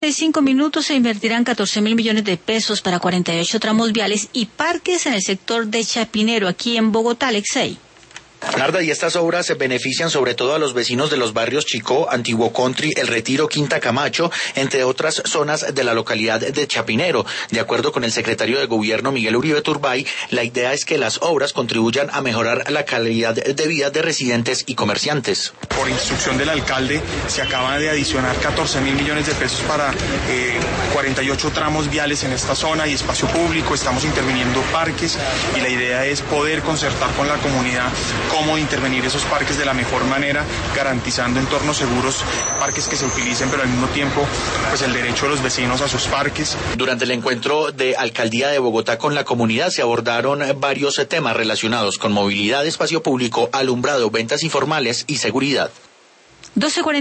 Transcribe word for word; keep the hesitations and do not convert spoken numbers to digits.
En cinco minutos se invertirán catorce mil millones de pesos para cuarenta y ocho tramos viales y parques en el sector de Chapinero, aquí en Bogotá, Alexei. Narda, y estas obras se benefician sobre todo a los vecinos de los barrios Chicó, Antiguo Country, El Retiro, Quinta Camacho, entre otras zonas de la localidad de Chapinero. De acuerdo con el secretario de Gobierno, Miguel Uribe Turbay, la idea es que las obras contribuyan a mejorar la calidad de vida de residentes y comerciantes. Por instrucción del alcalde, se acaba de adicionar catorce mil millones de pesos para eh, cuarenta y ocho tramos viales en esta zona y espacio público. Estamos interviniendo parques y la idea es poder concertar con la comunidad cómo intervenir esos parques de la mejor manera, garantizando entornos seguros, parques que se utilicen, pero al mismo tiempo pues el derecho de los vecinos a sus parques. Durante el encuentro de Alcaldía de Bogotá con la comunidad se abordaron varios temas relacionados con movilidad, espacio público, alumbrado, ventas informales y seguridad. doce cuarenta